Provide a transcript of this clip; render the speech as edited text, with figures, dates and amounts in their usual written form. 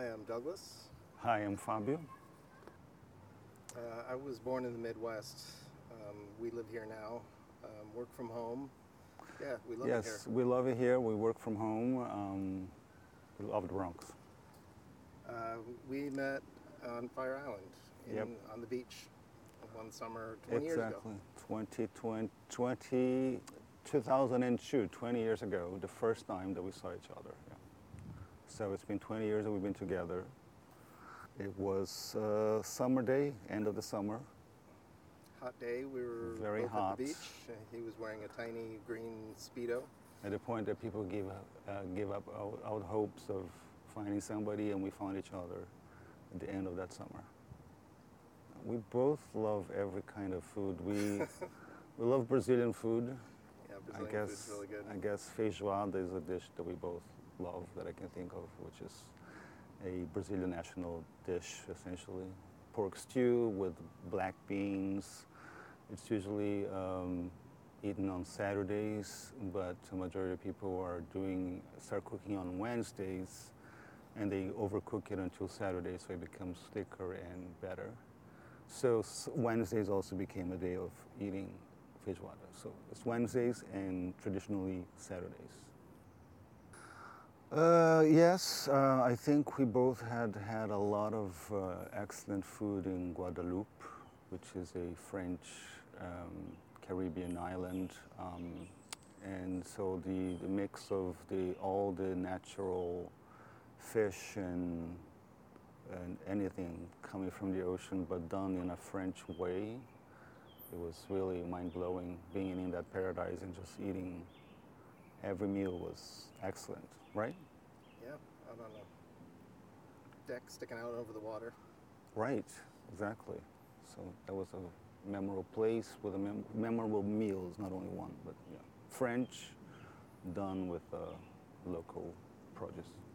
Hi, I'm Douglas. Hi, I'm Fabio. I was born in the Midwest. We live here now, work from home. Yeah, we love it here. Yes, we love it here. We work from home. We love the Bronx. We met on Fire Island Yep. on the beach one summer 20 years ago. Exactly. 2002, 20 years ago, the first time that we saw each other. Yeah. So it's been 20 years that we've been together. It was a summer day, end of the summer. Hot day, we were Very both hot. at the beach. He was wearing a tiny green Speedo. At the point that people give up all hopes of finding somebody, and we found each other at the end of that summer. We both love every kind of food. We love Brazilian food. Yeah, Brazilian food's really good. I guess feijoada is a dish that we both love that I can think of, which is a Brazilian national dish, essentially. Pork stew with black beans. It's usually eaten on Saturdays, but the majority of people start cooking on Wednesdays, and they overcook it until Saturday, so it becomes thicker and better. So Wednesdays also became a day of eating feijoada. So it's Wednesdays and traditionally Saturdays. Yes, I think we both had a lot of excellent food in Guadeloupe, which is a French Caribbean island, and so the mix of all the natural fish and anything coming from the ocean, but done in a French way. It was really mind-blowing being in that paradise and just eating. Every meal was excellent, right? Yeah, out on a deck sticking out over the water. Right, exactly. So that was a memorable place with memorable meals, not only one, but yeah. French, done with local produce.